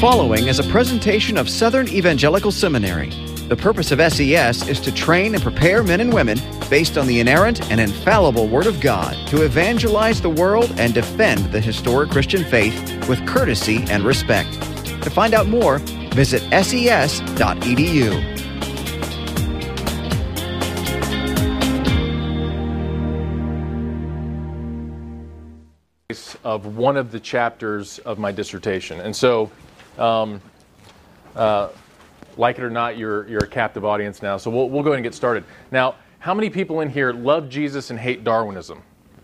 following is a presentation of Southern Evangelical Seminary. The purpose of SES is to train and prepare men and women based on the inerrant and infallible Word of God to evangelize the world and defend the historic Christian faith with courtesy and respect. To find out more, visit ses.edu. Of one of the chapters of my dissertation. And so, like it or not, you're a captive audience now. So we'll go ahead and get started. Now, how many people in here love Jesus and hate Darwinism?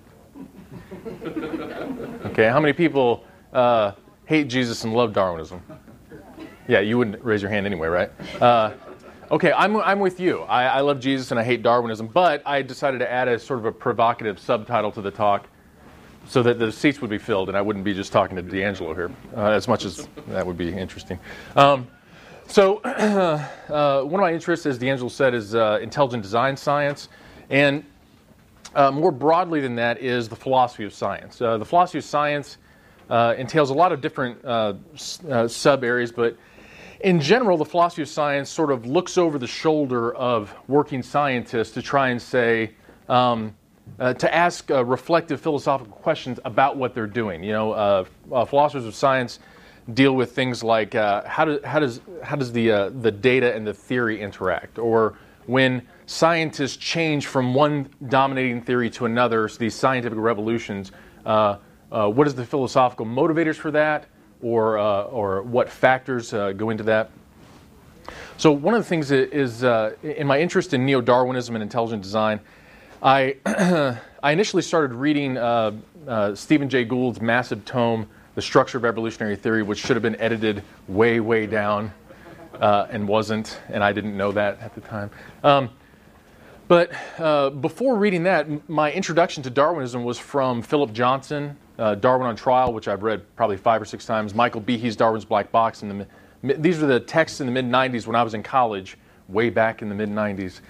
Okay, how many people hate Jesus and love Darwinism? Yeah, you wouldn't raise your hand anyway, right? Okay, I'm with you. I love Jesus and I hate Darwinism, but I decided to add a sort of a provocative subtitle to the talk so that the seats would be filled and I wouldn't be just talking to D'Angelo here, as much as that would be interesting. So one of my interests, as D'Angelo said, is intelligent design science. And more broadly than that is the philosophy of science. The philosophy of science entails a lot of different sub-areas, but in general, the philosophy of science sort of looks over the shoulder of working scientists to try and say, to ask reflective philosophical questions about what they're doing. You know, philosophers of science deal with things like how does the data and the theory interact, or when scientists change from one dominating theory to another, so these scientific revolutions. What is the philosophical motivators for that, or what factors go into that? So one of the things that is in my interest in neo-Darwinism and intelligent design, I initially started reading Stephen Jay Gould's massive tome, The Structure of Evolutionary Theory, which should have been edited way, way down and wasn't, and I didn't know that at the time. But before reading that, my introduction to Darwinism was from Philip Johnson, Darwin on Trial, which I've read probably 5 or 6 times, Michael Behe's Darwin's Black Box. These were the texts in the mid-'90s when I was in college, way back in the mid-'90s.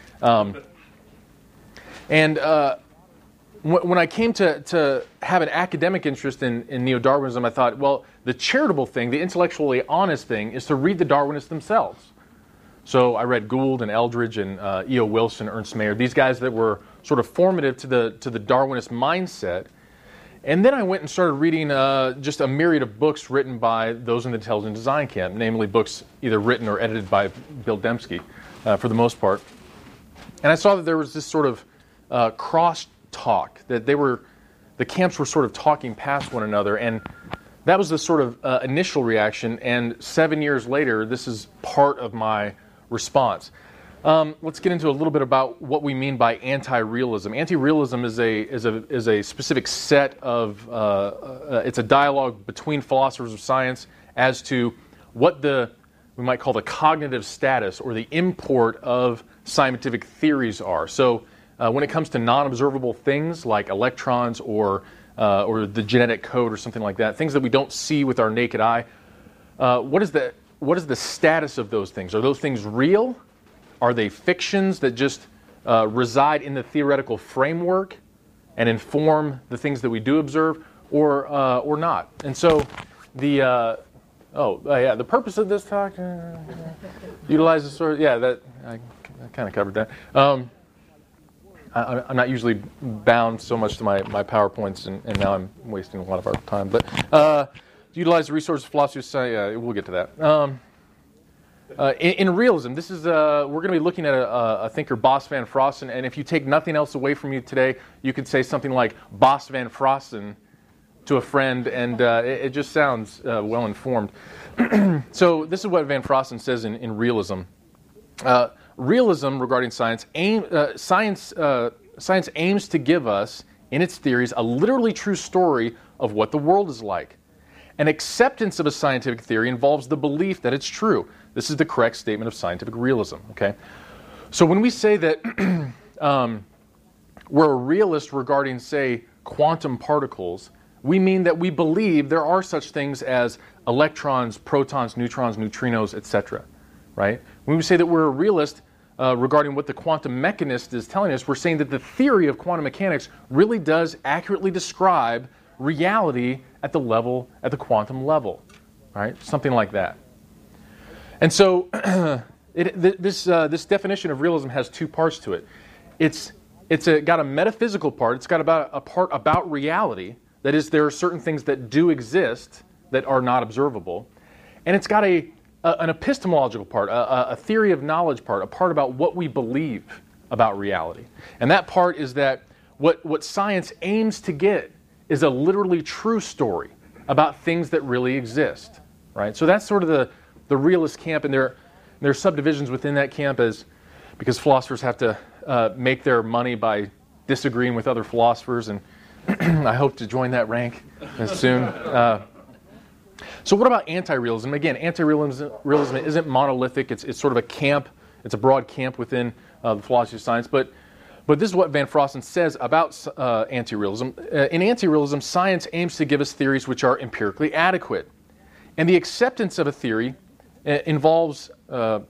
And when I came to have an academic interest in neo-Darwinism, I thought, well, the charitable thing, the intellectually honest thing, is to read the Darwinists themselves. So I read Gould and Eldridge and E.O. Wilson, Ernst Mayr, these guys that were sort of formative to the Darwinist mindset. And then I went and started reading just a myriad of books written by those in the intelligent design camp, namely books either written or edited by Bill Dembski, for the most part. And I saw that there was this sort of cross-talk, that the camps were sort of talking past one another, and that was the sort of initial reaction, and 7 years later, this is part of my response. Let's get into a little bit about what we mean by anti-realism. Anti-realism is a specific set of, it's a dialogue between philosophers of science as to what we might call the cognitive status or the import of scientific theories are. So when it comes to non-observable things like electrons or the genetic code or something like that, things that we don't see with our naked eye, what is the status of those things? Are those things real? Are they fictions that just reside in the theoretical framework and inform the things that we do observe, or not? And so the purpose of this talk utilize the sort of I kind of covered that. I'm not usually bound so much to my PowerPoints, and now I'm wasting a lot of our time. But utilize the resources of philosophy of science. We'll get to that. In realism, this is we're going to be looking at a thinker, Bos van Frossen, and if you take nothing else away from you today, you could say something like Bos van Frossen to a friend, and it just sounds well informed. So this is what Van Frossen says in realism. Realism regarding science, science aims to give us, in its theories, a literally true story of what the world is like. An acceptance of a scientific theory involves the belief that it's true. This is the correct statement of scientific realism. Okay, so when we say that we're a realist regarding, say, quantum particles, we mean that we believe there are such things as electrons, protons, neutrons, neutrinos, etc. Right? When we say that we're a realist regarding what the quantum mechanist is telling us, we're saying that the theory of quantum mechanics really does accurately describe reality at the quantum level. right? Something like that. And so this definition of realism has two parts to it. It's got a metaphysical part. It's got a part about reality. That is, there are certain things that do exist that are not observable. And it's got an epistemological part, a theory of knowledge part, a part about what we believe about reality. And that part is that what science aims to get is a literally true story about things that really exist, right? So that's sort of the realist camp, and there are subdivisions within that camp because philosophers have to make their money by disagreeing with other philosophers, and I hope to join that rank soon. So what about anti-realism? Again, anti-realism isn't monolithic. It's sort of a camp. It's a broad camp within the philosophy of science. But this is what Van Frossen says about anti-realism. In anti-realism, science aims to give us theories which are empirically adequate. And the acceptance of a theory involves as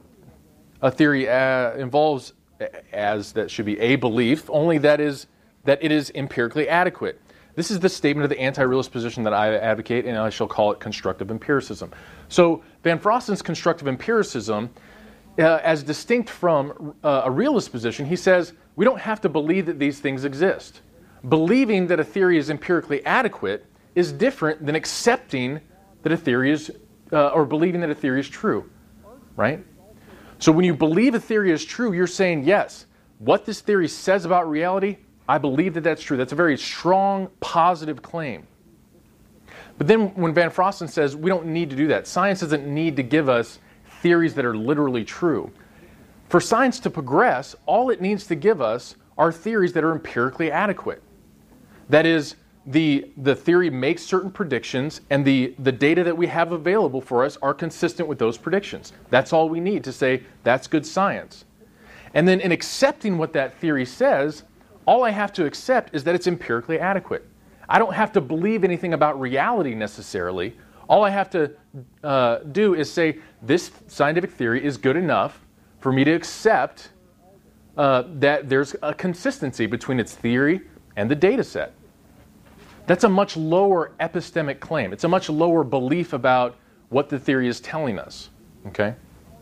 that should be a belief, only that it is empirically adequate. This is the statement of the anti-realist position that I advocate, and I shall call it constructive empiricism. So Van Frossen's constructive empiricism, as distinct from a realist position, he says we don't have to believe that these things exist. Believing that a theory is empirically adequate is different than accepting that a theory is, or believing that a theory is true, right? So when you believe a theory is true, you're saying, yes, what this theory says about reality, I believe that that's true. That's a very strong, positive claim. But then when Van Frossen says we don't need to do that, science doesn't need to give us theories that are literally true. For science to progress, all it needs to give us are theories that are empirically adequate. That is, the theory makes certain predictions, and the data that we have available for us are consistent with those predictions. That's all we need to say that's good science. And then in accepting what that theory says, all I have to accept is that it's empirically adequate. I don't have to believe anything about reality necessarily. All I have to do is say this scientific theory is good enough for me to accept that there's a consistency between its theory and the data set. That's a much lower epistemic claim. It's a much lower belief about what the theory is telling us. Okay?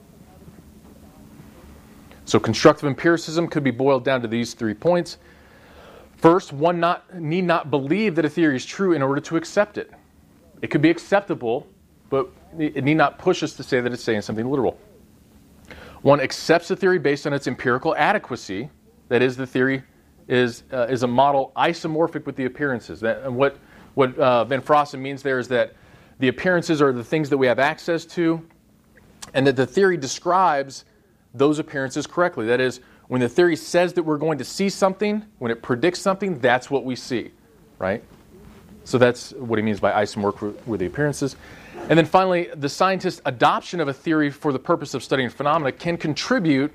So constructive empiricism could be boiled down to these 3 points. First, one need not believe that a theory is true in order to accept it. It could be acceptable, but it need not push us to say that it's saying something literal. One accepts the theory based on its empirical adequacy. That is, the theory is a model isomorphic with the appearances. And what Van Frossen means there is that the appearances are the things that we have access to, and that the theory describes those appearances correctly. That is, when the theory says that we're going to see something, when it predicts something, that's what we see, right? So that's what he means by isomorphic with the appearances. And then finally, the scientist's adoption of a theory for the purpose of studying phenomena can contribute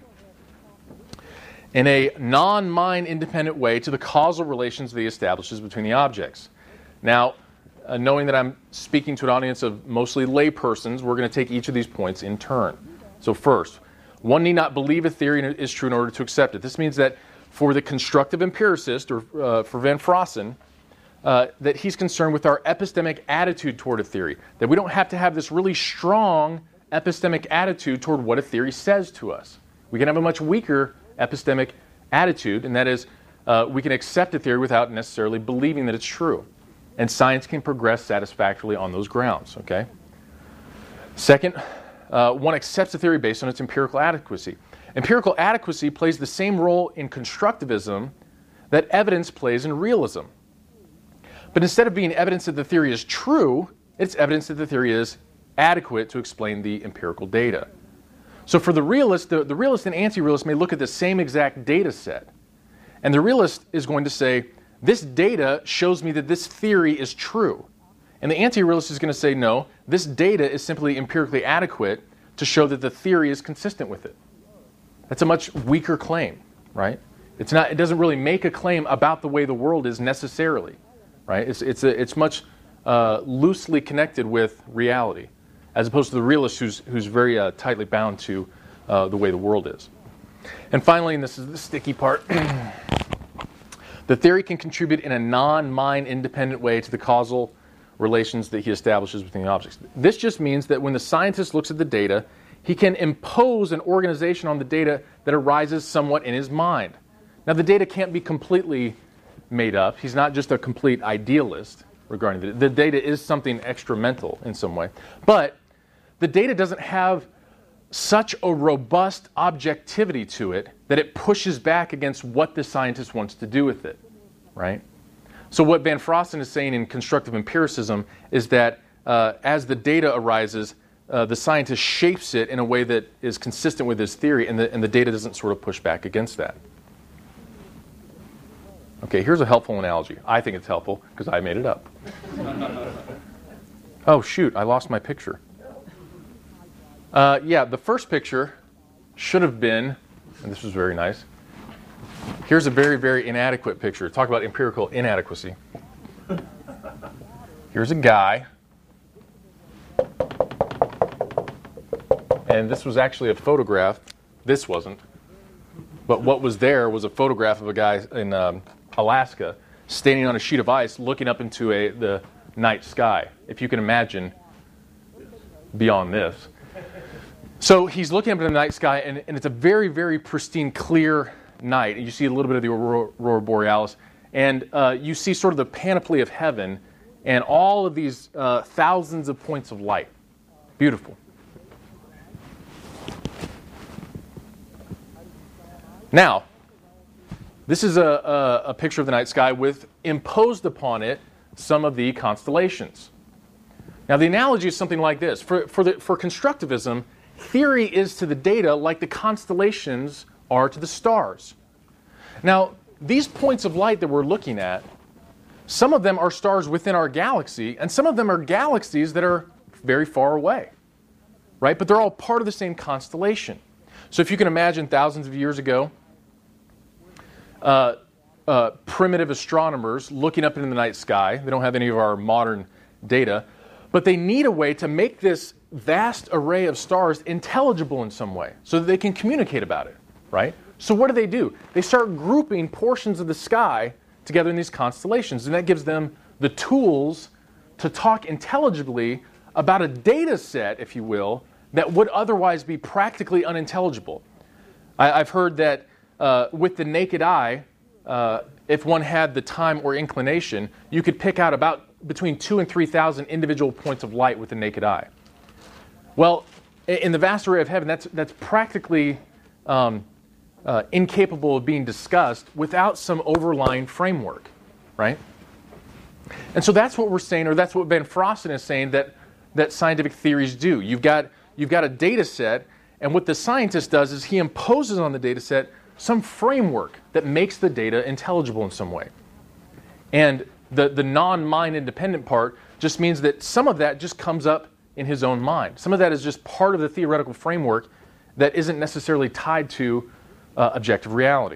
in a non-mind independent way to the causal relations that he establishes between the objects. Now, knowing that I'm speaking to an audience of mostly lay persons, we're going to take each of these points in turn. So first, one need not believe a theory is true in order to accept it. This means that for the constructive empiricist, or for Van Frossen, that he's concerned with our epistemic attitude toward a theory. That we don't have to have this really strong epistemic attitude toward what a theory says to us. We can have a much weaker epistemic attitude, and that is we can accept a theory without necessarily believing that it's true. And science can progress satisfactorily on those grounds. Okay. Second, one accepts a theory based on its empirical adequacy. Empirical adequacy plays the same role in constructivism that evidence plays in realism. But instead of being evidence that the theory is true, it's evidence that the theory is adequate to explain the empirical data. So for the realist, the realist and anti-realist may look at the same exact data set. And the realist is going to say, this data shows me that this theory is true. And the anti-realist is going to say, no, this data is simply empirically adequate to show that the theory is consistent with it. That's a much weaker claim, right? It doesn't really make a claim about the way the world is necessarily, right? It's much loosely connected with reality, as opposed to the realist who's very tightly bound to the way the world is. And finally, and this is the sticky part, the theory can contribute in a non-mind independent way to the causal relations that he establishes between the objects. This just means that when the scientist looks at the data, he can impose an organization on the data that arises somewhat in his mind. Now, the data can't be completely made up. He's not just a complete idealist regarding the data is something extramental in some way. But the data doesn't have such a robust objectivity to it that it pushes back against what the scientist wants to do with it, right? So what Van Frosten is saying in constructive empiricism is that as the data arises, the scientist shapes it in a way that is consistent with his theory, and the data doesn't sort of push back against that. Okay, here's a helpful analogy. I think it's helpful because I made it up. Oh, shoot, I lost my picture. Yeah, the first picture should have been, and this was very nice. Here's a very, very inadequate picture. Talk about empirical inadequacy. Here's a guy. And this was actually a photograph. This wasn't. But what was there was a photograph of a guy in Alaska standing on a sheet of ice looking up into the night sky, if you can imagine beyond this. So he's looking up at the night sky, and it's a very, very pristine, clear night. And you see a little bit of the aurora borealis. And you see sort of the panoply of heaven and all of these thousands of points of light. Beautiful. Now, this is a picture of the night sky with imposed upon it some of the constellations. Now, the analogy is something like this. For constructivism, theory is to the data like the constellations are to the stars. Now, these points of light that we're looking at, some of them are stars within our galaxy, and some of them are galaxies that are very far away, right? But they're all part of the same constellation. So if you can imagine thousands of years ago, primitive astronomers looking up into the night sky. They don't have any of our modern data, but they need a way to make this vast array of stars intelligible in some way so that they can communicate about it, right? So what do? They start grouping portions of the sky together in these constellations, and that gives them the tools to talk intelligibly about a data set, if you will, that would otherwise be practically unintelligible. I've heard that with the naked eye, if one had the time or inclination, you could pick out about between 2,000 and 3,000 individual points of light with the naked eye. Well, in the vast array of heaven, that's practically incapable of being discussed without some overlying framework, right? And so that's what we're saying, or that's what Van Frosten is saying that scientific theories do. You've got a data set, and what the scientist does is he imposes on the data set some framework that makes the data intelligible in some way. And the non-mind independent part just means that some of that just comes up in his own mind. Some of that is just part of the theoretical framework that isn't necessarily tied to objective reality.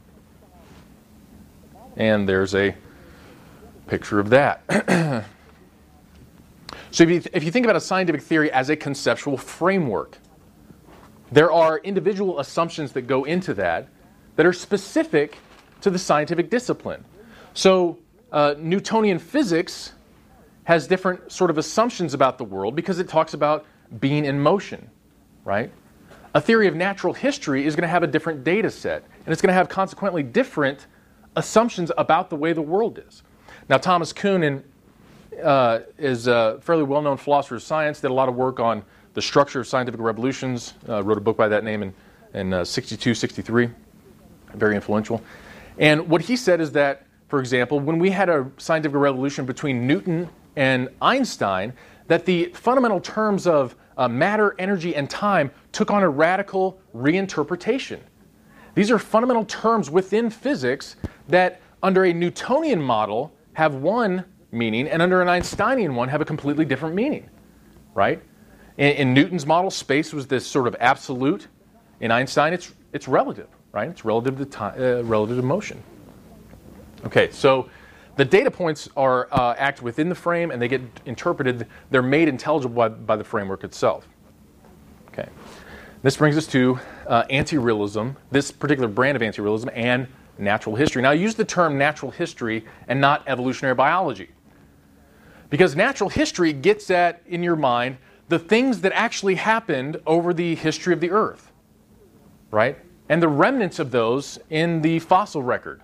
And there's a picture of that. So if you think about a scientific theory as a conceptual framework, there are individual assumptions that go into that are specific to the scientific discipline. So Newtonian physics has different sort of assumptions about the world because it talks about being in motion, right? A theory of natural history is going to have a different data set, and it's going to have consequently different assumptions about the way the world is. Now, Thomas Kuhn is a fairly well-known philosopher of science, did a lot of work on the structure of scientific revolutions, wrote a book by that name in 62, 63, very influential. And what he said is that, for example, when we had a scientific revolution between Newton and Einstein, that the fundamental terms of matter, energy, and time took on a radical reinterpretation. These are fundamental terms within physics that, under a Newtonian model, have one meaning, and under an Einsteinian one have a completely different meaning, right? In Newton's model, space was this sort of absolute. In Einstein, it's relative, right? It's relative to time, relative to motion. Okay, so the data points are act within the frame, and they get interpreted. They're made intelligible by the framework itself. Okay, this brings us to anti-realism, this particular brand of anti-realism, and natural history. Now, I use the term natural history and not evolutionary biology, Because natural history gets at, in your mind, the things that actually happened over the history of the earth, right? And the remnants of those in the fossil record.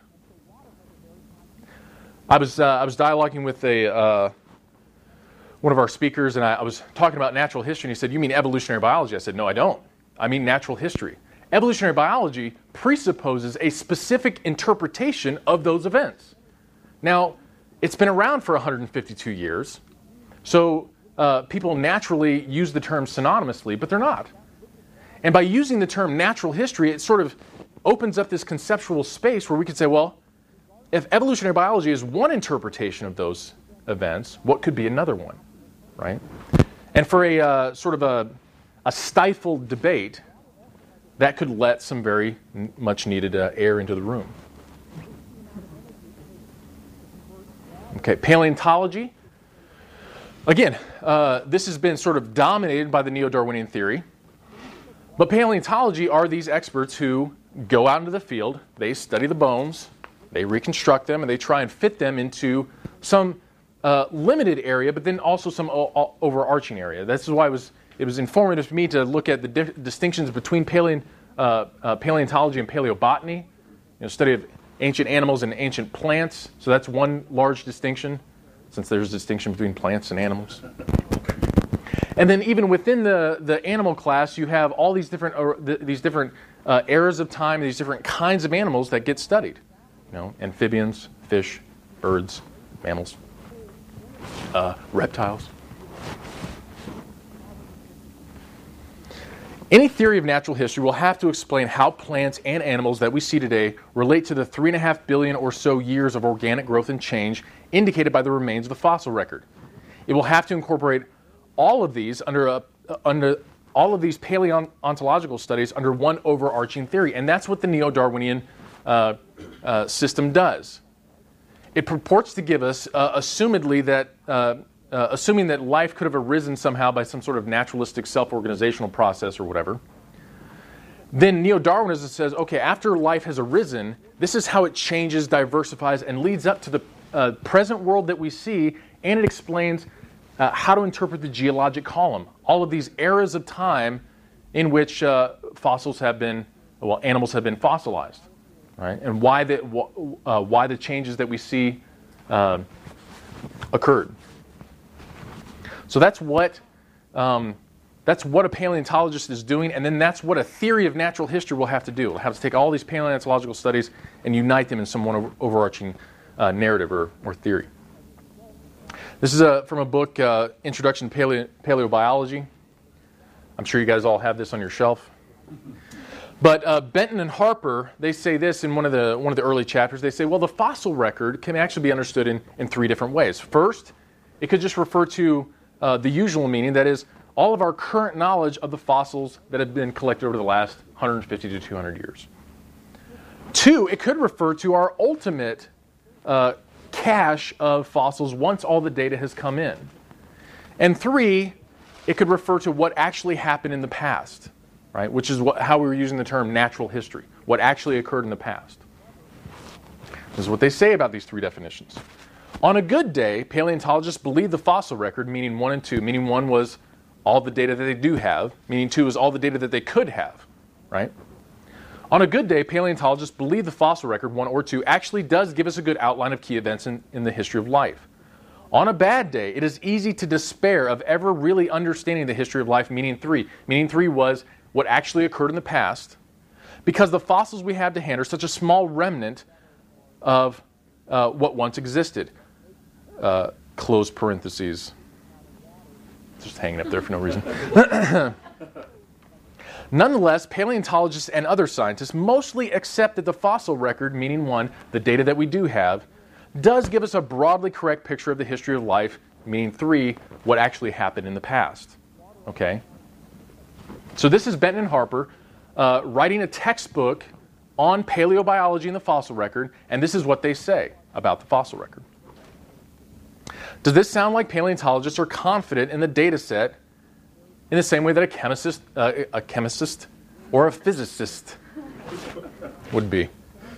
I was dialoguing with one of our speakers, and I was talking about natural history, and he said, "You mean evolutionary biology?" I said, "No, I don't. I mean natural history." Evolutionary biology presupposes a specific interpretation of those events. Now, it's been around for 152 years, so people naturally use the term synonymously, but they're not. And by using the term natural history, it sort of opens up this conceptual space where we could say, well, if evolutionary biology is one interpretation of those events, what could be another one, right? And for a sort of a stifled debate, that could let some very much needed air into the room. Okay, paleontology. Again, this has been sort of dominated by the neo-Darwinian theory. But paleontology are these experts who go out into the field, they study the bones, they reconstruct them, and they try and fit them into some limited area, but then also some overarching area. This is why it was informative to me to look at the distinctions between paleontology and paleobotany, study of ancient animals and ancient plants. So that's one large distinction, since there's a distinction between plants and animals. And then even within the animal class, you have all these different eras of time, these different kinds of animals that get studied. Amphibians, fish, birds, mammals, reptiles. Any theory of natural history will have to explain how plants and animals that we see today relate to the 3.5 billion or so years of organic growth and change indicated by the remains of the fossil record. It will have to incorporate all of these under all of these paleontological studies under one overarching theory, and that's what the neo-Darwinian system does. It purports to give us, assuming that life could have arisen somehow by some sort of naturalistic self-organizational process or whatever. Then neo-Darwinism says, okay, after life has arisen, this is how it changes, diversifies, and leads up to the present world that we see, and it explains how to interpret the geologic column. All of these eras of time in which animals have been fossilized, right? And why the changes that we see occurred. So that's what a paleontologist is doing, and then that's what a theory of natural history will have to do. It'll have to take all these paleontological studies and unite them in some one overarching narrative or theory. This is from a book, Introduction to Paleobiology. I'm sure you guys all have this on your shelf. But Benton and Harper, they say this in one of the early chapters. They say, well, the fossil record can actually be understood in three different ways. First, it could just refer to the usual meaning, that is, all of our current knowledge of the fossils that have been collected over the last 150 to 200 years. Two, it could refer to our ultimate cache of fossils once all the data has come in. And three, it could refer to what actually happened in the past, right? Which is how we were using the term natural history, what actually occurred in the past. This is what they say about these three definitions. On a good day, paleontologists believe the fossil record, meaning 1 and 2, meaning 1 was all the data that they do have, meaning 2 is all the data that they could have, right? On a good day, paleontologists believe the fossil record, 1 or 2, actually does give us a good outline of key events in the history of life. On a bad day, it is easy to despair of ever really understanding the history of life, meaning 3. Meaning 3 was what actually occurred in the past, because the fossils we have to hand are such a small remnant of what once existed. Close parentheses. Just hanging up there for no reason. Nonetheless, paleontologists and other scientists mostly accept that the fossil record, meaning 1, the data that we do have, does give us a broadly correct picture of the history of life, meaning 3, what actually happened in the past. Okay? So this is Benton and Harper writing a textbook on paleobiology and the fossil record, and this is what they say about the fossil record. Does this sound like paleontologists are confident in the data set in the same way that a chemist or a physicist would be?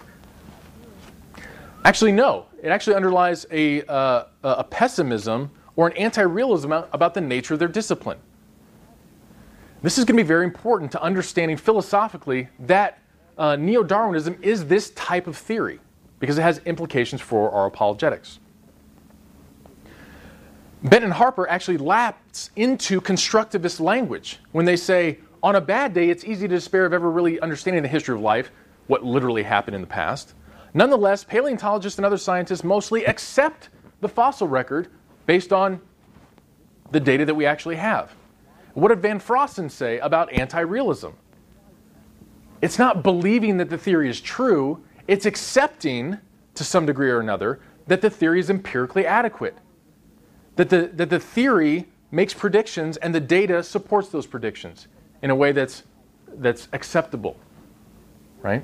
Actually, no. It actually underlies a pessimism or an anti-realism about the nature of their discipline. This is going to be very important to understanding philosophically that neo-Darwinism is this type of theory because it has implications for our apologetics. Bent and Harper actually lapse into constructivist language when they say, on a bad day, it's easy to despair of ever really understanding the history of life, what literally happened in the past. Nonetheless, paleontologists and other scientists mostly accept the fossil record based on the data that we actually have. What did Van Frosten say about anti-realism? It's not believing that the theory is true, it's accepting, to some degree or another, that the theory is empirically adequate. That the theory makes predictions and the data supports those predictions in a way that's acceptable, right?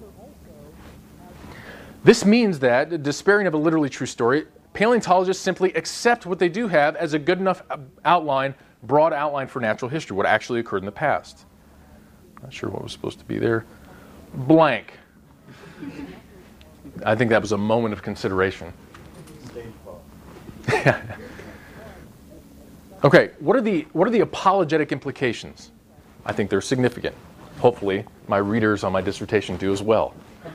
This means that, despairing of a literally true story, paleontologists simply accept what they do have as a good enough outline, broad outline for natural history, what actually occurred in the past. Not sure what was supposed to be there. Blank. I think that was a moment of consideration. Okay, what are the apologetic implications? I think they're significant. Hopefully, my readers on my dissertation do as well.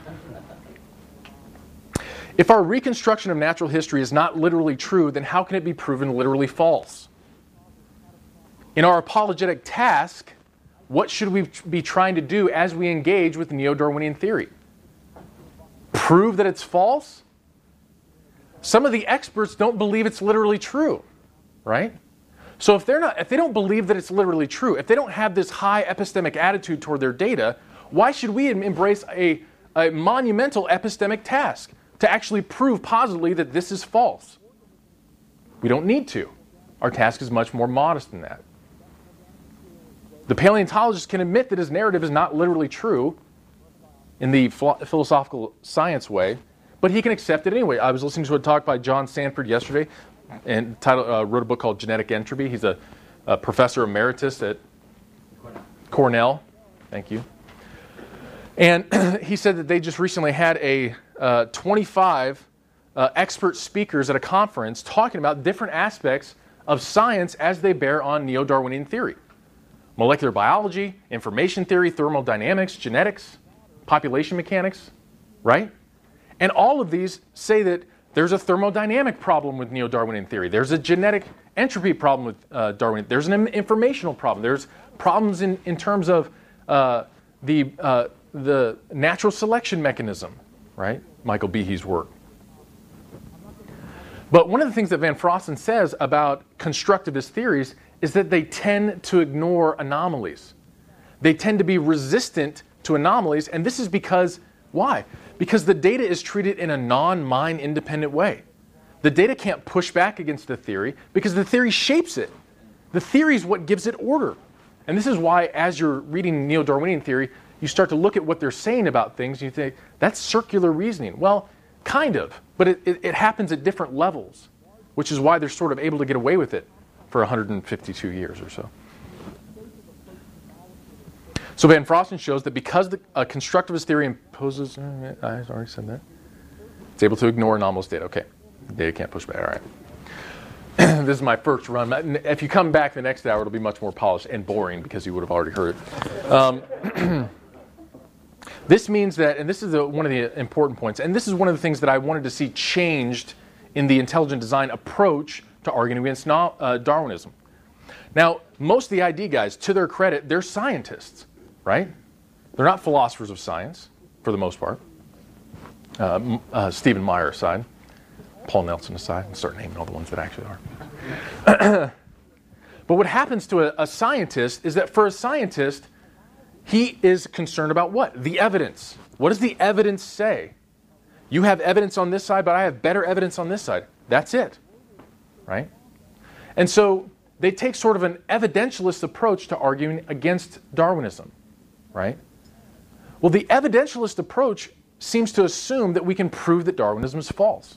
If our reconstruction of natural history is not literally true, then how can it be proven literally false? In our apologetic task, what should we be trying to do as we engage with neo-Darwinian theory? Prove that it's false? Some of the experts don't believe it's literally true, right? So if they don't believe that it's literally true, if they don't have this high epistemic attitude toward their data, why should we embrace a monumental epistemic task to actually prove positively that this is false? We don't need to. Our task is much more modest than that. The paleontologist can admit that his narrative is not literally true in the philosophical science way, but he can accept it anyway. I was listening to a talk by John Sanford yesterday, and wrote a book called Genetic Entropy. He's a professor emeritus at Cornell. Thank you. And he said that they just recently had 25 expert speakers at a conference talking about different aspects of science as they bear on neo-Darwinian theory. Molecular biology, information theory, thermodynamics, genetics, population mechanics, right? And all of these say that there's a thermodynamic problem with neo-Darwinian theory. There's a genetic entropy problem with Darwinian. There's an informational problem. There's problems in terms of the natural selection mechanism, right? Michael Behe's work. But one of the things that Van Frosten says about constructivist theories is that they tend to ignore anomalies. They tend to be resistant to anomalies, and this is because, why? Because the data is treated in a non-mind independent way. The data can't push back against the theory because the theory shapes it. The theory is what gives it order. And this is why, as you're reading neo-Darwinian theory, you start to look at what they're saying about things, and you think, that's circular reasoning. Well, kind of, but it happens at different levels, which is why they're sort of able to get away with it for 152 years or so. So Van Frosten shows that because the constructivist theory imposes, I already said that, it's able to ignore anomalous data. Okay, the data can't push back, all right. This is my first run. If you come back the next hour, it'll be much more polished and boring because you would have already heard it. This means that, and this is one of the important points, and this is one of the things that I wanted to see changed in the intelligent design approach to arguing against Darwinism. Now, most of the ID guys, to their credit, they're scientists, right? They're not philosophers of science, for the most part. Stephen Meyer aside, Paul Nelson aside, and start naming all the ones that actually are. But what happens to a scientist is that for a scientist, he is concerned about what? The evidence. What does the evidence say? You have evidence on this side, but I have better evidence on this side. That's it, right? And so they take sort of an evidentialist approach to arguing against Darwinism, right? Well, the evidentialist approach seems to assume that we can prove that Darwinism is false.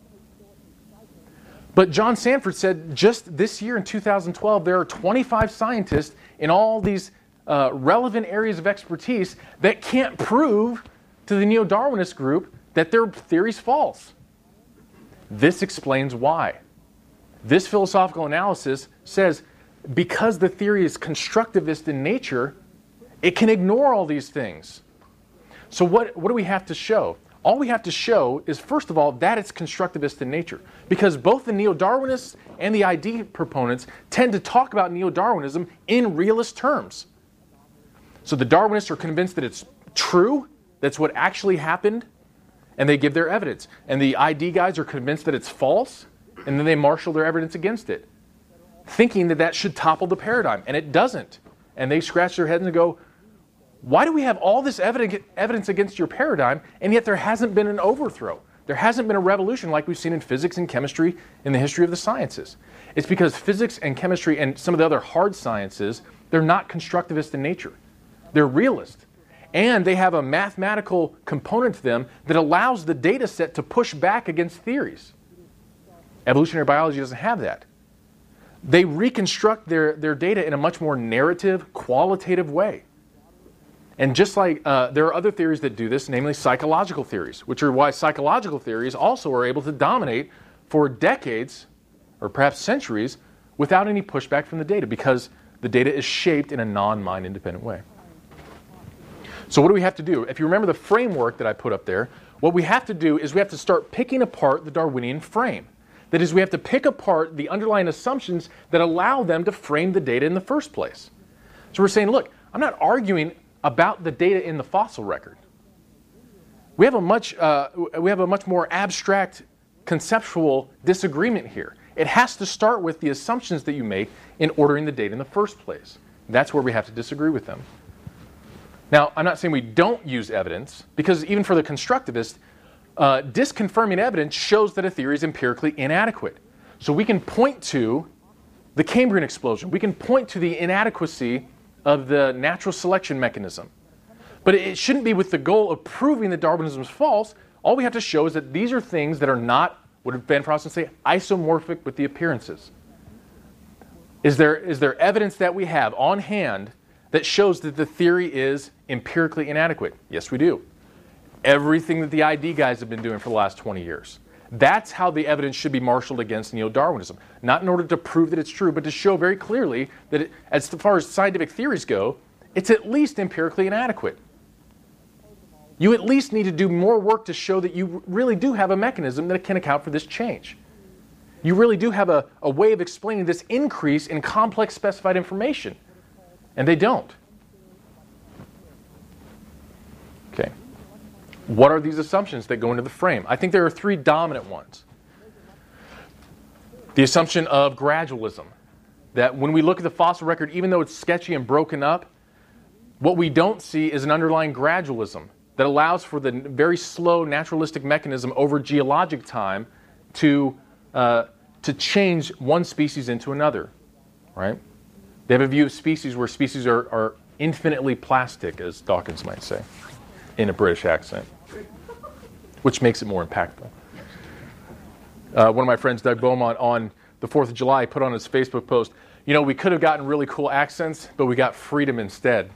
But John Sanford said just this year in 2012, there are 25 scientists in all these relevant areas of expertise that can't prove to the neo-Darwinist group that their theory is false. This explains why. This philosophical analysis says because the theory is constructivist in nature, it can ignore all these things. So what do we have to show? All we have to show is, first of all, that it's constructivist in nature. Because both the neo-Darwinists and the ID proponents tend to talk about neo-Darwinism in realist terms. So the Darwinists are convinced that it's true, that's what actually happened, and they give their evidence. And the ID guys are convinced that it's false, and then they marshal their evidence against it, thinking that that should topple the paradigm, and it doesn't. And they scratch their heads and go, why do we have all this evidence against your paradigm, and yet there hasn't been an overthrow? There hasn't been a revolution like we've seen in physics and chemistry in the history of the sciences. It's because physics and chemistry and some of the other hard sciences, they're not constructivist in nature. They're realist. And they have a mathematical component to them that allows the data set to push back against theories. Evolutionary biology doesn't have that. They reconstruct their data in a much more narrative, qualitative way. And just like there are other theories that do this, namely psychological theories, which are why psychological theories also are able to dominate for decades, or perhaps centuries, without any pushback from the data, because the data is shaped in a non-mind independent way. So what do we have to do? If you remember the framework that I put up there, what we have to do is we have to start picking apart the Darwinian frame. That is, we have to pick apart the underlying assumptions that allow them to frame the data in the first place. So we're saying, look, I'm not arguing about the data in the fossil record. We have a much more abstract conceptual disagreement here. It has to start with the assumptions that you make in ordering the data in the first place. That's where we have to disagree with them. Now, I'm not saying we don't use evidence, because even for the constructivist, disconfirming evidence shows that a theory is empirically inadequate. So we can point to the Cambrian explosion. We can point to the inadequacy of the natural selection mechanism. But it shouldn't be with the goal of proving that Darwinism is false. All we have to show is that these are things that are not, what did Van Frosten say, isomorphic with the appearances. Is there evidence that we have on hand that shows that the theory is empirically inadequate? Yes, we do. Everything that the ID guys have been doing for the last 20 years. That's how the evidence should be marshaled against neo-Darwinism. Not in order to prove that it's true, but to show very clearly that as far as scientific theories go, it's at least empirically inadequate. You at least need to do more work to show that you really do have a mechanism that can account for this change. You really do have a way of explaining this increase in complex specified information. And they don't. Okay. What are these assumptions that go into the frame? I think there are three dominant ones. The assumption of gradualism, that when we look at the fossil record, even though it's sketchy and broken up, what we don't see is an underlying gradualism that allows for the very slow naturalistic mechanism over geologic time to change one species into another, right? They have a view of species where species are infinitely plastic, as Dawkins might say, in a British accent, which makes it more impactful. One of my friends, Doug Beaumont, on the 4th of July, put on his Facebook post, you know, we could have gotten really cool accents, but we got freedom instead.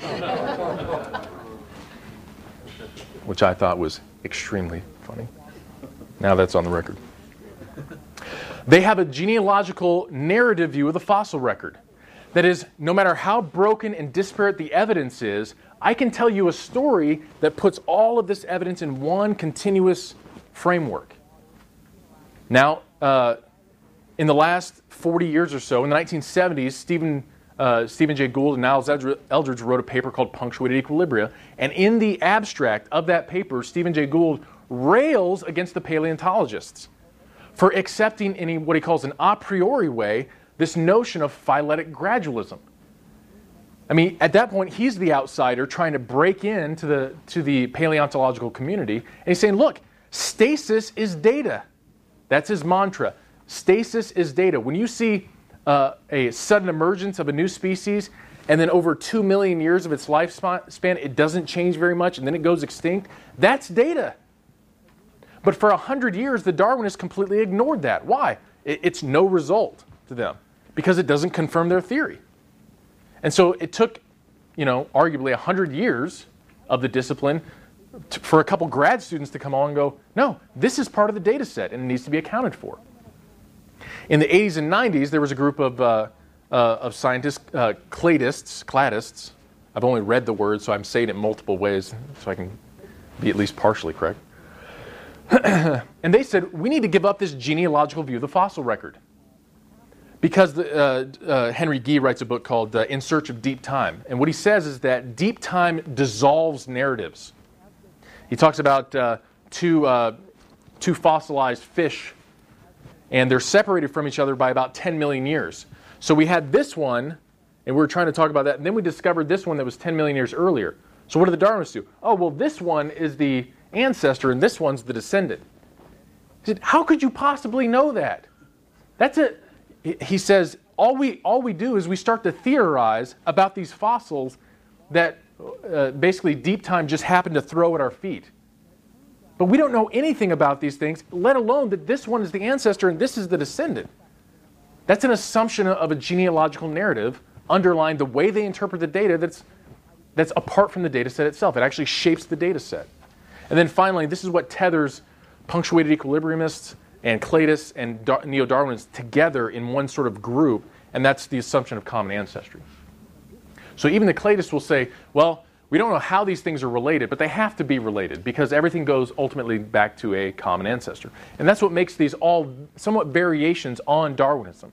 Which I thought was extremely funny. Now that's on the record. They have a genealogical narrative view of the fossil record. That is, no matter how broken and disparate the evidence is, I can tell you a story that puts all of this evidence in one continuous framework. Now, in the last 40 years or so, in the 1970s, Stephen Jay Gould and Niles Eldredge wrote a paper called Punctuated Equilibria, and in the abstract of that paper, Stephen Jay Gould rails against the paleontologists for accepting in what he calls an a priori way this notion of phyletic gradualism. I mean, at that point, he's the outsider trying to break into the paleontological community, and he's saying, look, stasis is data. That's his mantra. Stasis is data. When you see a sudden emergence of a new species, and then over 2 million years of its lifespan, it doesn't change very much, and then it goes extinct, that's data. But for 100 years, the Darwinists completely ignored that. Why? It's no result to them, because it doesn't confirm their theory. And so it took, arguably 100 years of the discipline for a couple grad students to come along and go, no, this is part of the data set, and it needs to be accounted for. In the 80s and 90s, there was a group of scientists, cladists. I've only read the word, so I'm saying it multiple ways so I can be at least partially correct. And they said, we need to give up this genealogical view of the fossil record. Because Henry Gee writes a book called In Search of Deep Time. And what he says is that deep time dissolves narratives. He talks about two fossilized fish, and they're separated from each other by about 10 million years. So we had this one, and we were trying to talk about that, and then we discovered this one that was 10 million years earlier. So what did the Darwinists do? Oh, well, this one is the ancestor, and this one's the descendant. He said, how could you possibly know that? That's it. He says, all we do is we start to theorize about these fossils that basically deep time just happened to throw at our feet. But we don't know anything about these things, let alone that this one is the ancestor and this is the descendant. That's an assumption of a genealogical narrative underlying the way they interpret the data that's apart from the data set itself. It actually shapes the data set. And then finally, this is what tethers punctuated equilibriumists and cladists and neo-Darwinists together in one sort of group, and that's the assumption of common ancestry. So even the cladists will say, well, we don't know how these things are related, but they have to be related because everything goes ultimately back to a common ancestor. And that's what makes these all somewhat variations on Darwinism.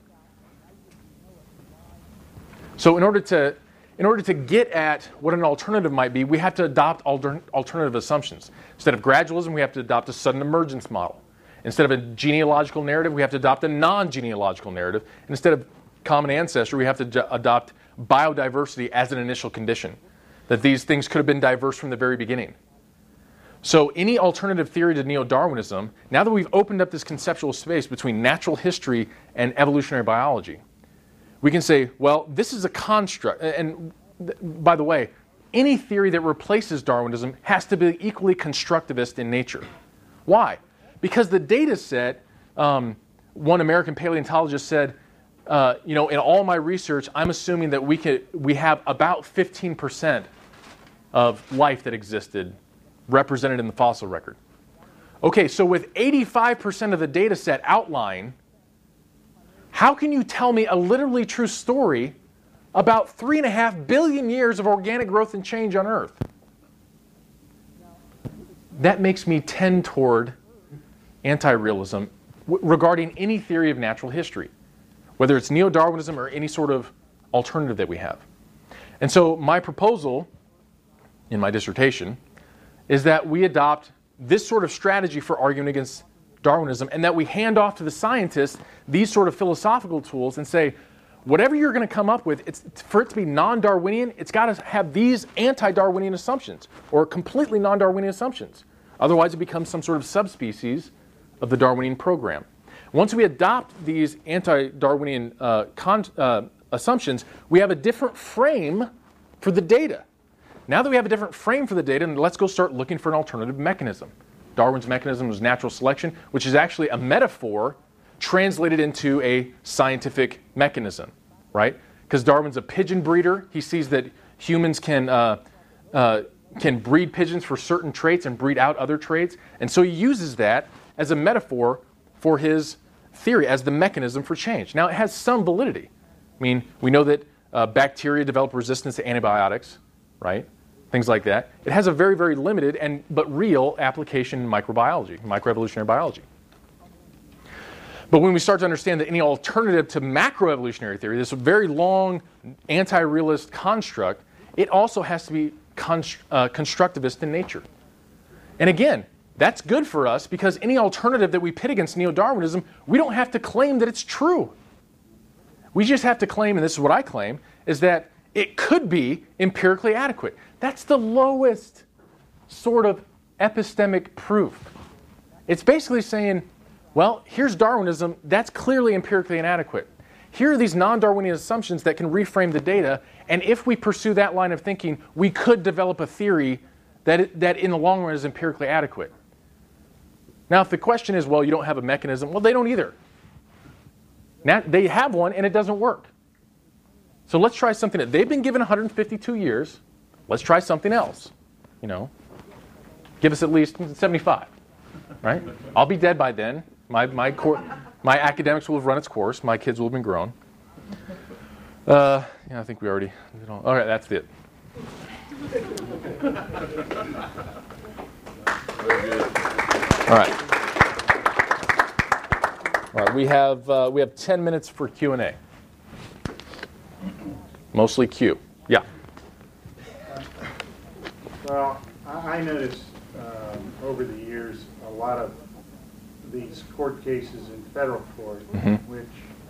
So in order to get at what an alternative might be, we have to adopt alternative assumptions. Instead of gradualism, we have to adopt a sudden emergence model. Instead of a genealogical narrative, we have to adopt a non-genealogical narrative. And instead of common ancestry, we have to adopt biodiversity as an initial condition, that these things could have been diverse from the very beginning. So any alternative theory to neo-Darwinism, now that we've opened up this conceptual space between natural history and evolutionary biology, we can say, well, this is a construct. And by the way, any theory that replaces Darwinism has to be equally constructivist in nature. Why? Because the data set, one American paleontologist said, in all my research, I'm assuming that we have about 15% of life that existed represented in the fossil record. Okay, so with 85% of the data set outlying, how can you tell me a literally true story about 3.5 billion years of organic growth and change on Earth? That makes me tend toward anti-realism regarding any theory of natural history, whether it's neo-Darwinism or any sort of alternative that we have. And so my proposal in my dissertation is that we adopt this sort of strategy for arguing against Darwinism, and that we hand off to the scientists these sort of philosophical tools and say, whatever you're going to come up with, for it to be non-Darwinian, it's got to have these anti-Darwinian assumptions or completely non-Darwinian assumptions. Otherwise, it becomes some sort of subspecies of the Darwinian program. Once we adopt these anti-Darwinian assumptions, we have a different frame for the data. Now that we have a different frame for the data, let's go start looking for an alternative mechanism. Darwin's mechanism was natural selection, which is actually a metaphor translated into a scientific mechanism, right? Because Darwin's a pigeon breeder. He sees that humans can breed pigeons for certain traits and breed out other traits. And so he uses that as a metaphor for his theory, as the mechanism for change. Now, it has some validity. I mean, we know that bacteria develop resistance to antibiotics, right? Things like that. It has a very, very limited but real application in microbiology, microevolutionary biology. But when we start to understand that any alternative to macroevolutionary theory, this very long anti-realist construct, it also has to be constructivist in nature. And again, that's good for us because any alternative that we pit against neo-Darwinism, we don't have to claim that it's true. We just have to claim, and this is what I claim, is that it could be empirically adequate. That's the lowest sort of epistemic proof. It's basically saying, well, here's Darwinism. That's clearly empirically inadequate. Here are these non-Darwinian assumptions that can reframe the data, and if we pursue that line of thinking, we could develop a theory that in the long run is empirically adequate. Now, if the question is, well, you don't have a mechanism, well, they don't either. Now, they have one, and it doesn't work. So let's try something that they've been given 152 years. Let's try something else. Give us at least 75, right? I'll be dead by then. My My academics will have run its course. My kids will have been grown. I think we already did all. All right, that's it. All right. All right. We have 10 minutes for Q&A. Mostly Q. Yeah. Well, I noticed over the years a lot of these court cases in federal court, which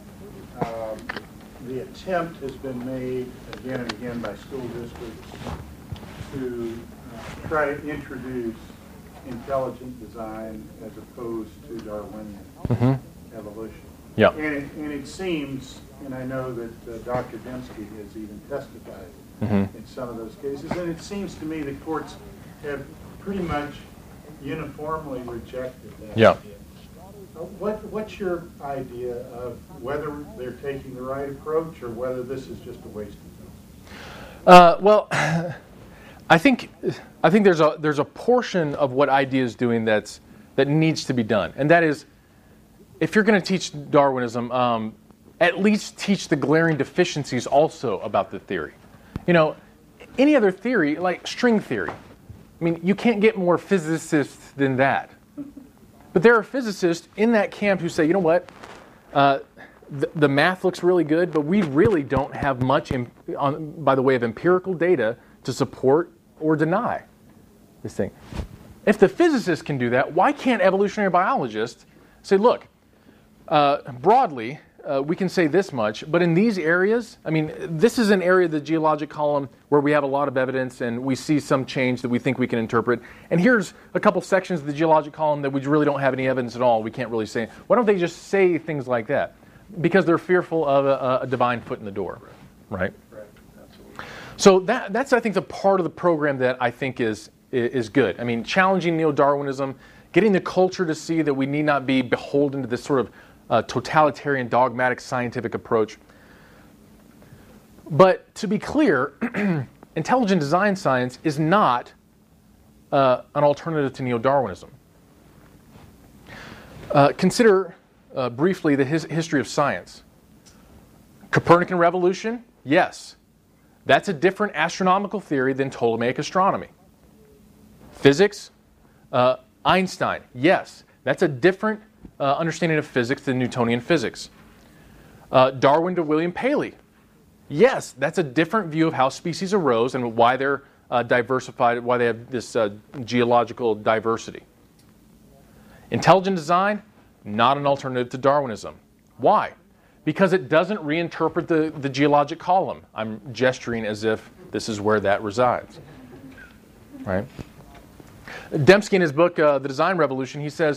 the attempt has been made again and again by school districts to try to introduce intelligent design as opposed to Darwinian evolution. Yeah. And it seems, and I know that Dr. Dembski has even testified in some of those cases, and it seems to me the courts have pretty much uniformly rejected that idea. What's your idea of whether they're taking the right approach or whether this is just a waste of time? Well, I think there's a portion of what IDEA is doing that needs to be done, and that is, if you're going to teach Darwinism, at least teach the glaring deficiencies also about the theory. Any other theory, like string theory, I mean, you can't get more physicists than that. But there are physicists in that camp who say, you know what, the math looks really good, but we really don't have much by the way of empirical data to support or deny this thing. If the physicists can do that, why can't evolutionary biologists say, look, broadly, we can say this much, but in these areas, I mean, this is an area of the geologic column where we have a lot of evidence and we see some change that we think we can interpret. And here's a couple sections of the geologic column that we really don't have any evidence at all. We can't really say. Why don't they just say things like that? Because they're fearful of a divine foot in the door, right? Right, absolutely. So that's, I think, the part of the program that I think is good. I mean, challenging neo-Darwinism, getting the culture to see that we need not be beholden to this sort of totalitarian, dogmatic, scientific approach. But to be clear, intelligent design science is not an alternative to neo-Darwinism. Consider briefly the history of science. Copernican revolution, yes. That's a different astronomical theory than Ptolemaic astronomy. Physics, Einstein, yes. That's a different understanding of physics than Newtonian physics. Darwin to William Paley. Yes, that's a different view of how species arose and why they're diversified, why they have this geological diversity. Intelligent design, not an alternative to Darwinism. Why? Because it doesn't reinterpret the geologic column. I'm gesturing as if this is where that resides. Right? Dembski in his book, The Design Revolution, he says,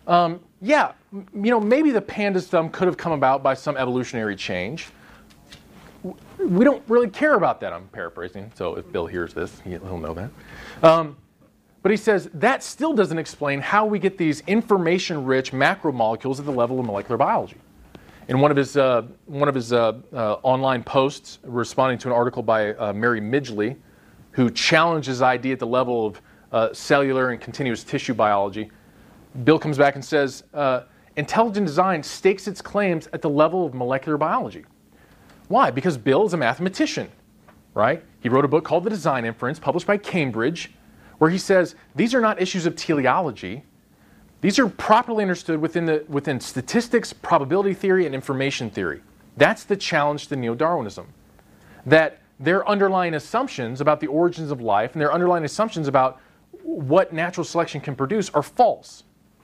maybe the panda's thumb could have come about by some evolutionary change. We don't really care about that, I'm paraphrasing, so if Bill hears this, he'll know that. But he says, that still doesn't explain how we get these information-rich macromolecules at the level of molecular biology. In one of his online posts, responding to an article by Mary Midgley, who challenged his idea at the level of cellular and continuous tissue biology, Bill comes back and says, intelligent design stakes its claims at the level of molecular biology. Why? Because Bill is a mathematician, right? He wrote a book called The Design Inference, published by Cambridge, where he says these are not issues of teleology. These are properly understood within statistics, probability theory, and information theory. That's the challenge to neo-Darwinism. That their underlying assumptions about the origins of life and their underlying assumptions about what natural selection can produce are false.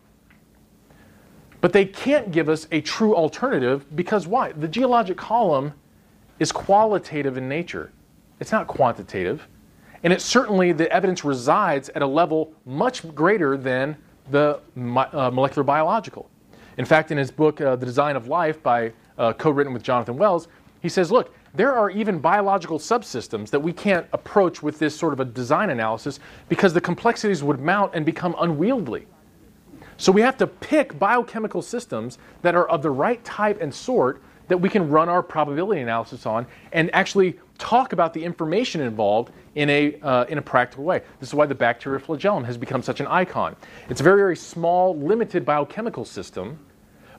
But they can't give us a true alternative because why? The geologic column is qualitative in nature. It's not quantitative. And it certainly, the evidence resides at a level much greater than the molecular biological. In fact, in his book, The Design of Life, co-written with Jonathan Wells, he says, look, there are even biological subsystems that we can't approach with this sort of a design analysis because the complexities would mount and become unwieldy. So we have to pick biochemical systems that are of the right type and sort that we can run our probability analysis on and actually talk about the information involved in a practical way. This is why the bacterial flagellum has become such an icon. It's a very, very small, limited biochemical system,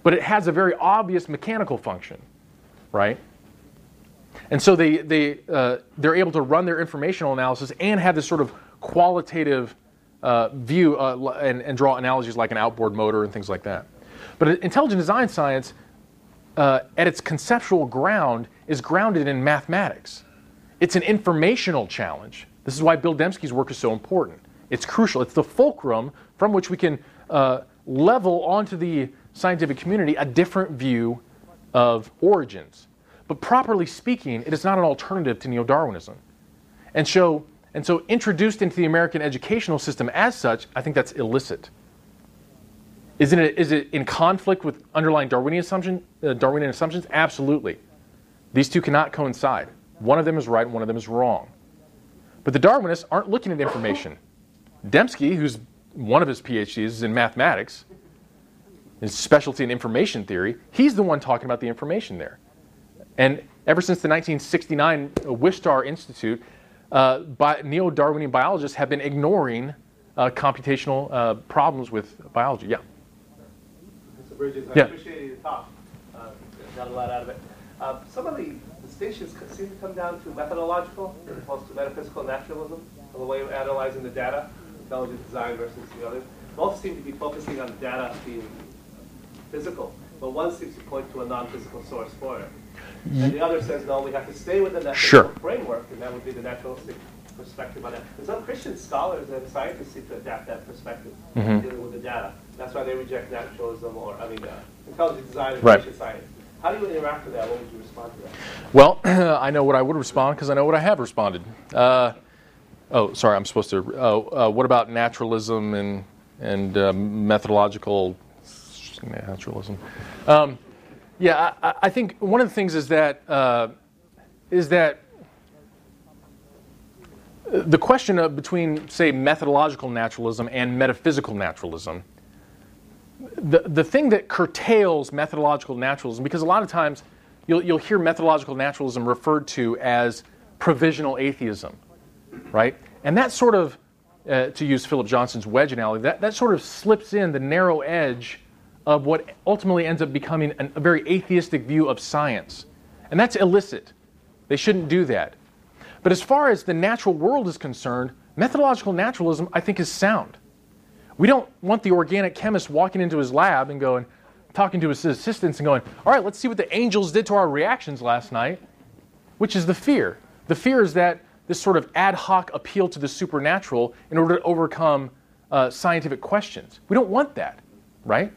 but it has a very obvious mechanical function, right? And so they're able to run their informational analysis and have this sort of qualitative view and draw analogies like an outboard motor and things like that. But intelligent design science, at its conceptual ground, is grounded in mathematics. It's an informational challenge. This is why Bill Dembski's work is so important. It's crucial. It's the fulcrum from which we can level onto the scientific community a different view of origins. But properly speaking, it is not an alternative to neo-Darwinism. And so introduced into the American educational system as such, I think that's illicit. Is it in conflict with underlying Darwinian assumptions? Absolutely. These two cannot coincide. One of them is right and one of them is wrong. But the Darwinists aren't looking at information. Dembski, who's one of his PhDs is in mathematics, his specialty in information theory, he's the one talking about the information there. And ever since the 1969 Wistar Institute, neo-Darwinian biologists have been ignoring computational problems with biology. Yeah. Mr. Bridges, I appreciate your talk. Got a lot out of it. Some of the distinctions seem to come down to methodological as opposed to metaphysical naturalism, the way of analyzing the data, intelligent design versus the others. Both seem to be focusing on the data being physical, but one seems to point to a non-physical source for it. And the other says, no, we have to stay within that framework, and that would be the naturalistic perspective on it. And some Christian scholars and scientists seem to adapt that perspective dealing with the data. That's why they reject naturalism or, intelligent design and Christian science. How do you interact with that? What would you respond to that? Well, I know what I would respond because I know what I have responded. Sorry, I'm supposed to. What about naturalism and methodological naturalism? I think one of the things is that the question between, say, methodological naturalism and metaphysical naturalism, the thing that curtails methodological naturalism, because a lot of times you'll hear methodological naturalism referred to as provisional atheism, right? And that sort of, to use Philip Johnson's wedge analogy, that sort of slips in the narrow edge of what ultimately ends up becoming a very atheistic view of science. And that's illicit. They shouldn't do that. But as far as the natural world is concerned, methodological naturalism, I think, is sound. We don't want the organic chemist walking into his lab and talking to his assistants and going, all right, let's see what the angels did to our reactions last night, which is the fear. The fear is that this sort of ad hoc appeal to the supernatural in order to overcome scientific questions. We don't want that, right?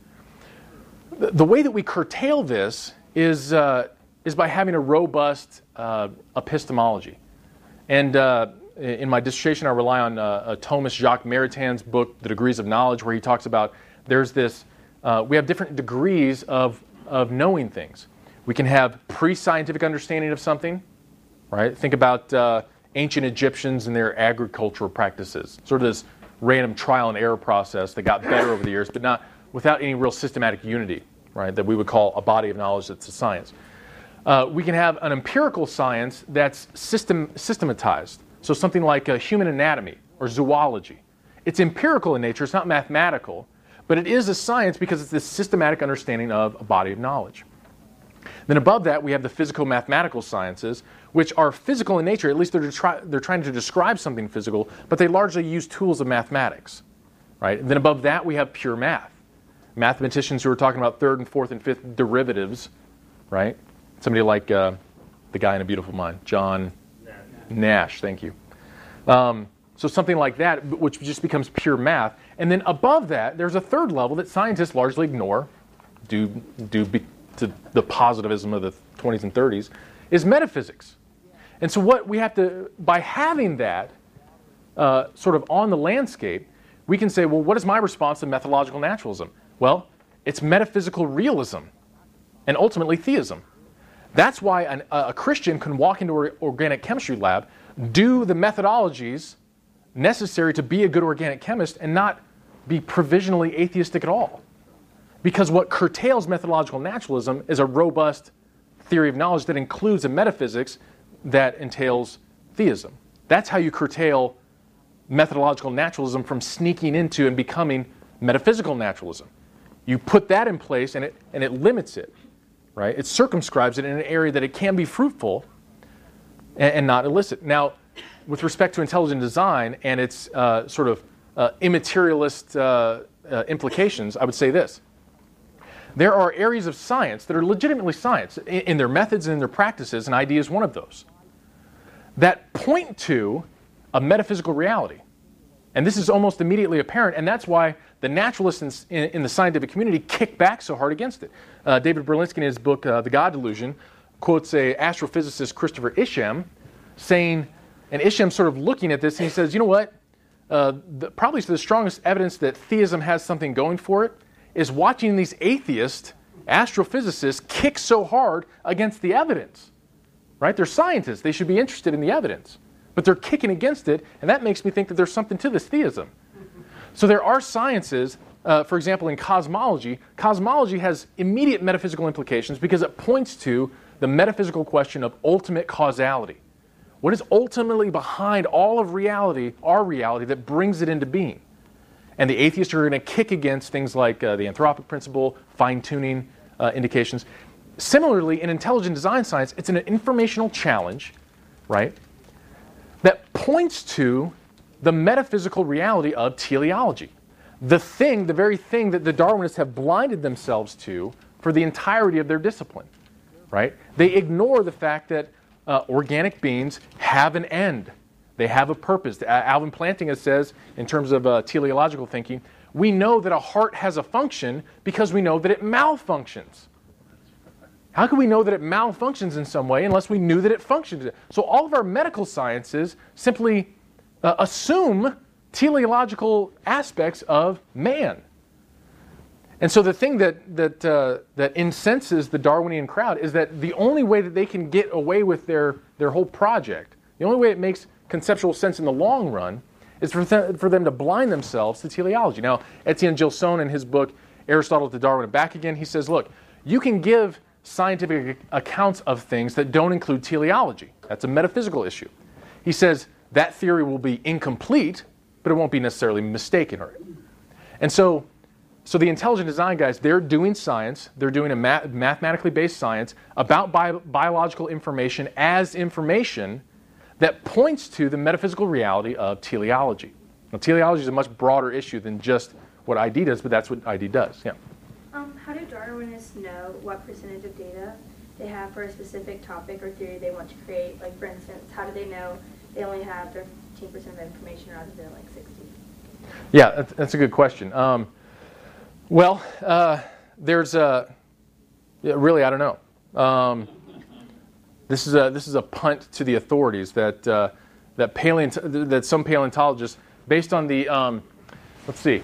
The way that we curtail this is by having a robust epistemology. And in my dissertation, I rely on Thomas Jacques Maritain book, The Degrees of Knowledge, where he talks about there's this, we have different degrees of knowing things. We can have pre-scientific understanding of something, right? Think about ancient Egyptians and their agricultural practices, sort of this random trial and error process that got better over the years, but not without any real systematic unity, right, that we would call a body of knowledge that's a science. We can have an empirical science that's systematized, so something like human anatomy or zoology. It's empirical in nature, it's not mathematical, but it is a science because it's this systematic understanding of a body of knowledge. Then above that, we have the physico-mathematical sciences, which are physical in nature, at least they're trying to describe something physical, but they largely use tools of mathematics, right? And then above that, we have pure math. Mathematicians who are talking about third and fourth and fifth derivatives, right? Somebody like the guy in A Beautiful Mind, John Nash, thank you. So something like that, which just becomes pure math. And then above that, there's a third level that scientists largely ignore, due to the positivism of the 20s and 30s, is metaphysics. And so what we have to, by having that sort of on the landscape, we can say, well, what is my response to methodological naturalism? Well, it's metaphysical realism and ultimately theism. That's why a Christian can walk into an organic chemistry lab, do the methodologies necessary to be a good organic chemist, and not be provisionally atheistic at all. Because what curtails methodological naturalism is a robust theory of knowledge that includes a metaphysics that entails theism. That's how you curtail methodological naturalism from sneaking into and becoming metaphysical naturalism. You put that in place, and it limits it, right? It circumscribes it in an area that it can be fruitful and not illicit. Now, with respect to intelligent design and its sort of immaterialist implications, I would say this. There are areas of science that are legitimately science in their methods and in their practices, and ID is one of those, that point to a metaphysical reality. And this is almost immediately apparent, and that's why the naturalists in the scientific community kick back so hard against it. David Berlinski, in his book, The God Delusion, quotes a astrophysicist, Christopher Isham, saying, and Isham sort of looking at this, and he says, you know what? Probably the strongest evidence that theism has something going for it is watching these atheist astrophysicists kick so hard against the evidence. Right? They're scientists. They should be interested in the evidence. But they're kicking against it, and that makes me think that there's something to this theism. So there are sciences, for example, in cosmology. Cosmology has immediate metaphysical implications because it points to the metaphysical question of ultimate causality. What is ultimately behind all of reality, our reality, that brings it into being? And the atheists are going to kick against things like the anthropic principle, fine-tuning indications. Similarly, in intelligent design science, it's an informational challenge, right, that points to the metaphysical reality of teleology. The very thing that the Darwinists have blinded themselves to for the entirety of their discipline, right? They ignore the fact that organic beings have an end. They have a purpose. Alvin Plantinga says, in terms of teleological thinking, we know that a heart has a function because we know that it malfunctions. How can we know that it malfunctions in some way unless we knew that it functioned? So all of our medical sciences simply assume teleological aspects of man. And so the thing that incenses the Darwinian crowd is that the only way that they can get away with their whole project, the only way it makes conceptual sense in the long run, is for them to blind themselves to teleology. Now, Etienne Gilson, in his book, Aristotle to Darwin and Back Again, he says, look, you can give scientific accounts of things that don't include teleology. That's a metaphysical issue. He says that theory will be incomplete, but it won't be necessarily mistaken. And so the intelligent design guys, they're doing science, they're doing a mathematically based science about biological information as information that points to the metaphysical reality of teleology. Now, teleology is a much broader issue than just what ID does, but that's what ID does. Yeah. How do Darwinists know what percentage of data they have for a specific topic or theory they want to create? Like, for instance, how do they know they only have 13% of information rather than like 60? Yeah, that's a good question. There's really, I don't know. This is a punt to the authorities that some paleontologists, based on the let's see.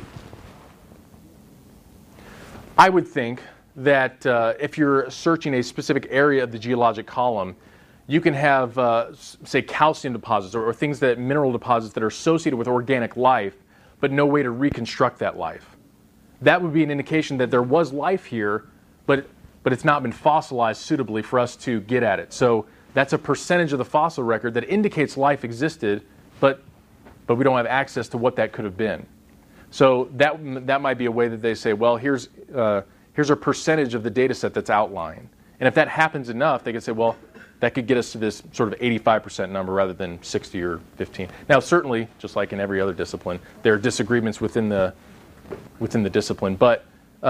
I would think that if you're searching a specific area of the geologic column, you can have, say, calcium deposits or things that mineral deposits that are associated with organic life, but no way to reconstruct that life. That would be an indication that there was life here, but it's not been fossilized suitably for us to get at it. So that's a percentage of the fossil record that indicates life existed, but we don't have access to what that could have been. So that might be a way that they say, well, here's a percentage of the data set that's outlying. And if that happens enough, they can say, well, that could get us to this sort of 85% number rather than 60 or 15. Now, certainly, just like in every other discipline, there are disagreements within the discipline. But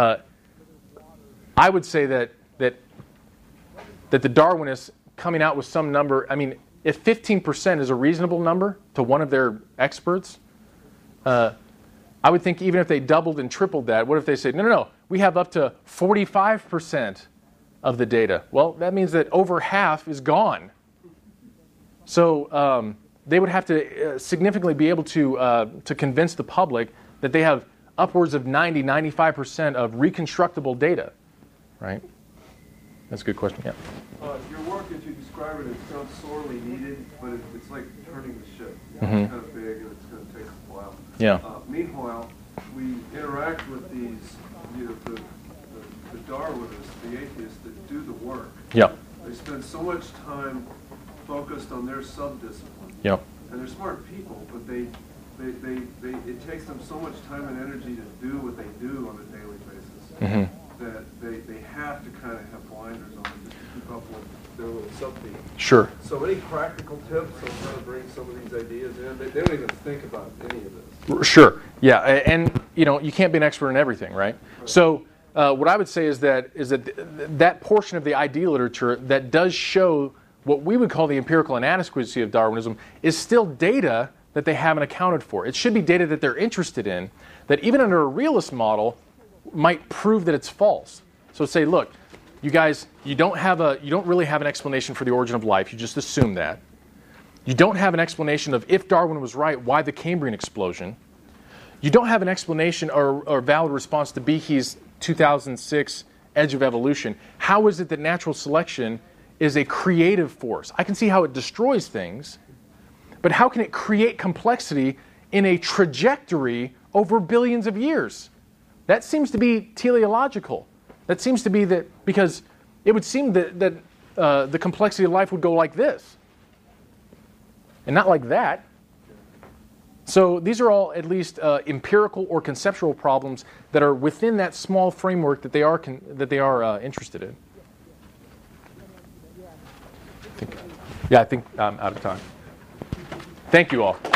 I would say that the Darwinists coming out with some number, I mean, if 15% is a reasonable number to one of their experts, I would think even if they doubled and tripled that, what if they said, no, we have up to 45% of the data? Well, that means that over half is gone. So they would have to significantly be able to convince the public that they have upwards of 95% of reconstructible data, right? That's a good question, yeah. Your work, as you describe it sounds sorely needed, but it's like turning the ship. Mm-hmm. It's kind of big and it's going to take a while. Yeah. Meanwhile, we interact with these, the Darwinists, the atheists that do the work. Yeah. They spend so much time focused on their subdiscipline. Yeah. And they're smart people, but it takes them so much time and energy to do what they do on a daily basis. that they have to kind of have blinders on just to keep up with their little sub-team. Sure. So any practical tips on how to bring some of these ideas in? They don't even think about any of this. Sure. Yeah, and you can't be an expert in everything, right? So what I would say is that that portion of the ID literature that does show what we would call the empirical inadequacy of Darwinism is still data that they haven't accounted for. It should be data that they're interested in, that even under a realist model might prove that it's false. So say, look, you guys, you don't really have an explanation for the origin of life. You just assume that. You don't have an explanation of, if Darwin was right, why the Cambrian explosion. You don't have an explanation or valid response to Behe's 2006 Edge of Evolution. How is it that natural selection is a creative force? I can see how it destroys things, but how can it create complexity in a trajectory over billions of years? That seems to be teleological. That seems to be that, because it would seem that the complexity of life would go like this, and not like that. So these are all at least empirical or conceptual problems that are within that small framework that they are interested in. I think I'm out of time. Thank you all.